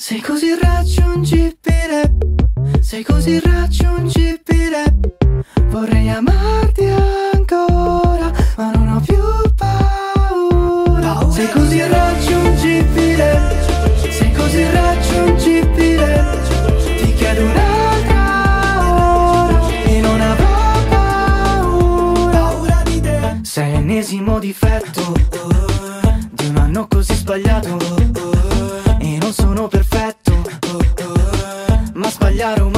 Sei così raggiungibile, sei così raggiungibile. Vorrei amarti ancora, ma non ho più paura. Sei così raggiungibile, sei così raggiungibile. Ti chiedo un'altra ora e non avrò paura di te. Sei l'ennesimo difetto di un anno così sbagliato. E non sono perfetto, ma sbagliare un